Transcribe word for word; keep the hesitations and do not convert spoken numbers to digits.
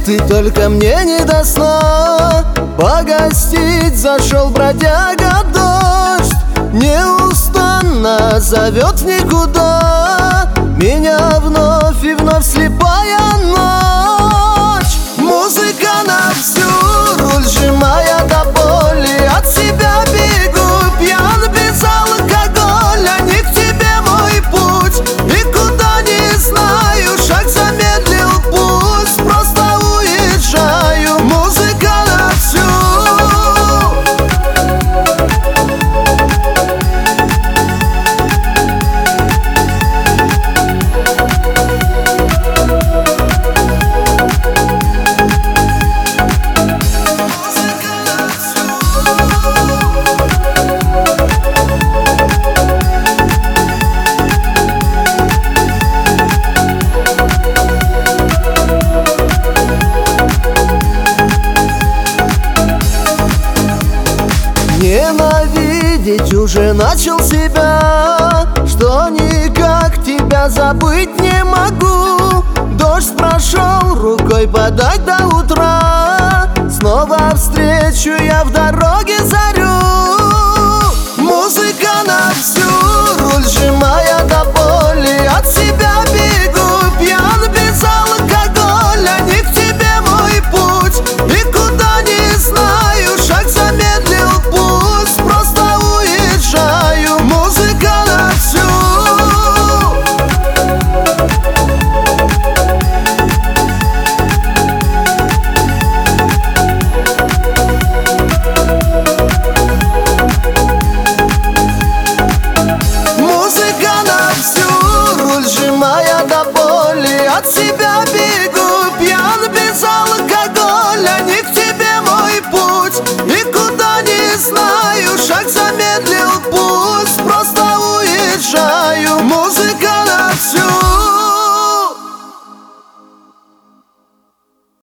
ты только мне не до сна. Погостить зашел бродяга дождь, неустанно зовет в никуда. Меня вновь и вновь слепая ночь. Музыка на всю, руль сжимая до боли. От себя бегу, пьян без алкоголя. Не к тебе мой путь, и куда не знаю. Шаг замедлил пусть, просто уезжаю. Музыка на всю. Ненавидеть уже начал себя, что никак тебя забыть не могу. Дождь прошел, рукой подать до утра. Снова встречу я в дороге зарю. Музыка на всю, руль сжимая до боли. От себя бегу, пьян без алкоголя. Не к тебе мой путь, и куда не знаю. Шаг замедлил пусть, просто уезжаю. Музыка на всю. Музыка на всю, руль сжимая до боли. От себя